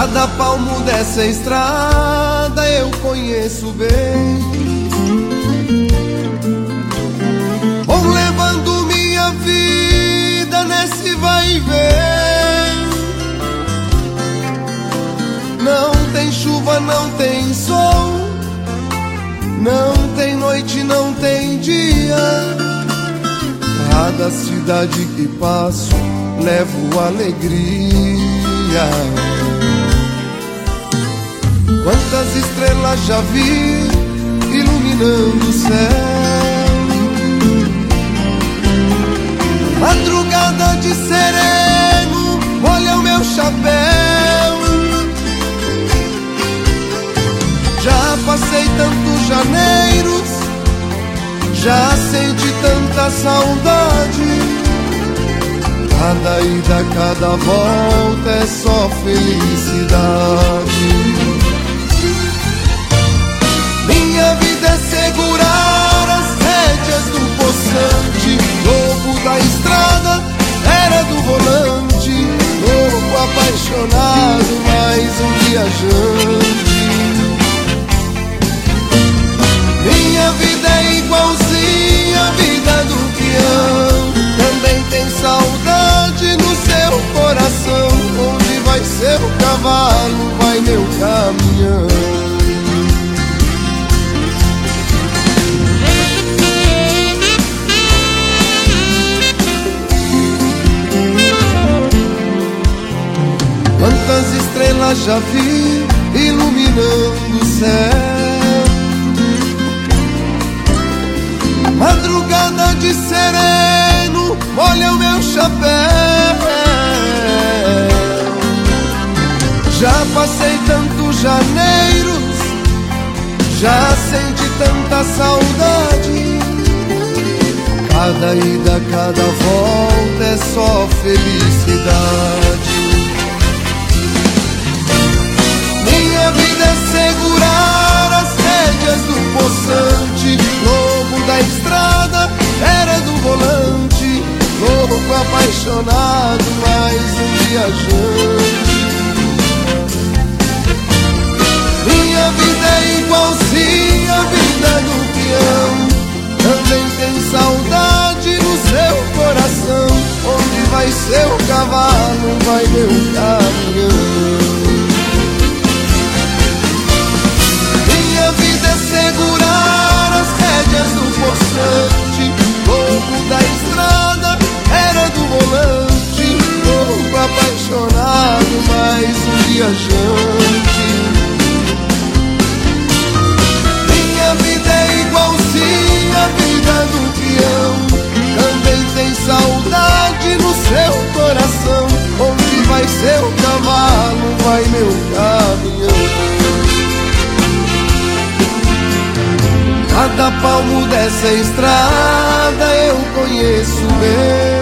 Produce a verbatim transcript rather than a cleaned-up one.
Cada palmo dessa estrada eu conheço bem. Vou levando minha vida nesse vai e vem. Não tem chuva, não tem sol, não tem noite, não tem dia. Cada cidade que passo levo alegria. Quantas estrelas já vi iluminando o céu. Madrugada de sereno molha o meu chapéu. Já passei tantos janeiros, já senti tanta saudade. Cada ida, cada volta é só felicidade. Minha vida é segurar as rédeas do poçante, lobo da estrada, era do volante, louco apaixonado, mais um viajante. Minha vida é igualzinha à vida do peão, também tem saudade no seu coração. Onde vai seu cavalo, vai meu caminhão. Quantas estrelas já vi iluminando o céu. Madrugada de sereno molha o meu chapéu. Já passei tantos janeiros, já senti tanta saudade. Cada ida, cada volta é só felicidade. Minha vida é segurar as rédeas do poçante, lobo da estrada, era do volante, louco apaixonado, mais um viajante. Minha vida é igualzinha à vida do peão, também tem saudade no seu coração. Onde vai seu cavalo, vai meu caminhão. Minha vida é segurar as rédeas do poçante, louco da estrada, era do volante, louco apaixonado, mais um viajante. Minha vida é igualzinha à vida do peão, também tem saudade no seu coração. Onde vai seu cavalo, vai meu caminhão. Cada palmo dessa estrada eu conheço bem.